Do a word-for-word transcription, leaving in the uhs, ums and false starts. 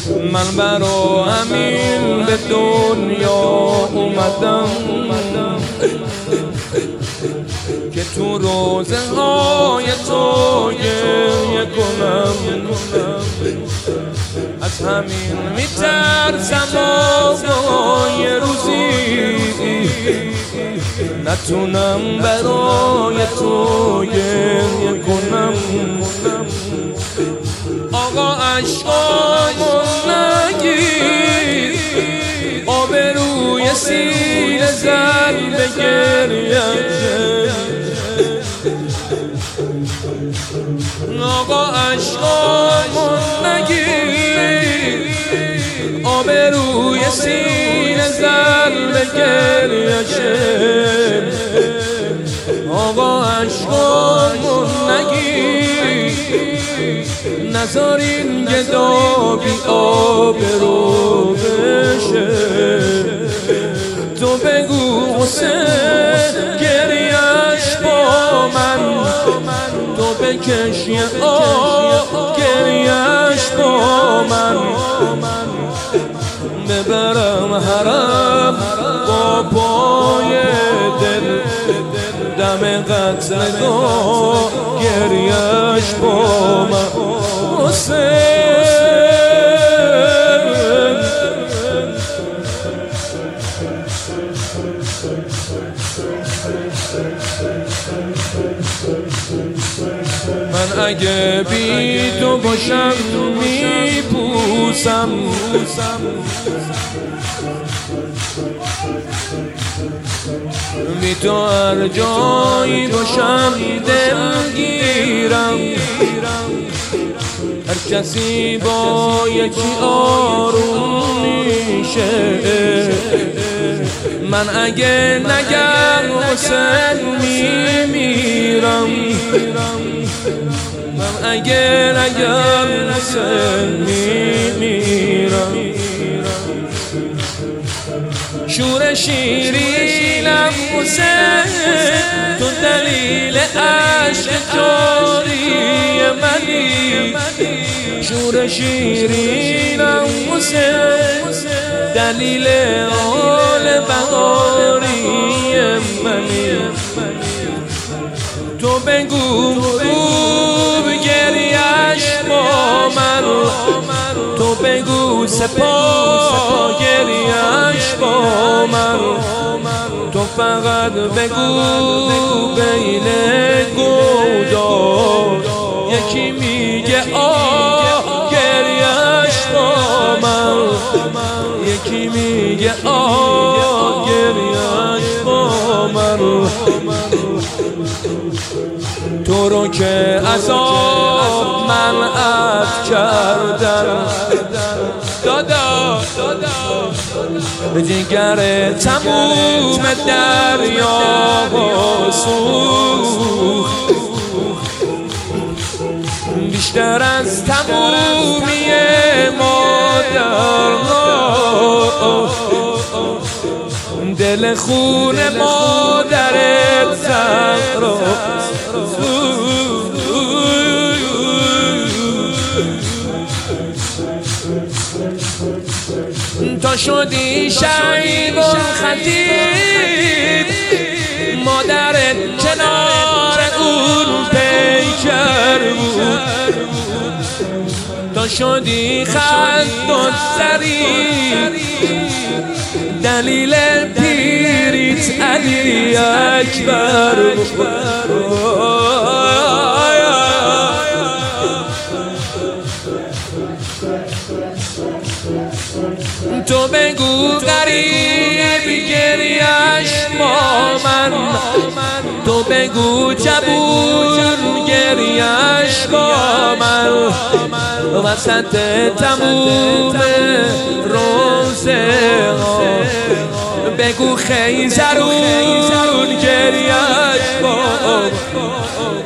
من برا همین به دنیا اومدم که تو روزه های تو گریه کنم. از همین میترسم آقا یه روزی نتونم برای تو گریه کنم. آقا عشقامو نگیر، آبروی سینه زن به گریه. آقا عشقامو نگیر، آبروی سینه زن به گریه. آقا عشقامو نگیر، نذار این گدا بی آبرو بشه. تو بگو حسین گریهش با من، تو بکش یه آه گریهش با من. ببرم حرم با پای دل، دم قتل دو گریهش با من. حسین من اگه بی تو باشم میپوسم، بی تو هر جایی باشم دلگیرم. هر کسی با یکی آروم میشه. من اگه نگم حسین میمیرم، من اگه نگم حسین میمیرم. شور شیرینم حسین، تو دلیل عشق جاری منی. شور شیرینم حسین، دلیل حال بهاری منی. تو بگو خوب گریهش با من، تو بگو سپاه گریهش با من. تو فقط بگو بین گودار یکی میگه آه گریهش با من، یکی میگه آه گریهش با من. تو رو که عذاب منعت کردم دادا، به جگر تموم دریا سوخت، بیشتر از تمومی مادرها. دل خون مادرت زهرا تا شدی شیب خطیب، مادرت کنار اون پیکر بود. تا شدی خط و سری، دلیل پیریت علی اکبر بود. تو بگو غریب گریهش با من، تو بگو جبون گریهش با من. وسط تموم روزه ها بگو خیزرون گریهش با من.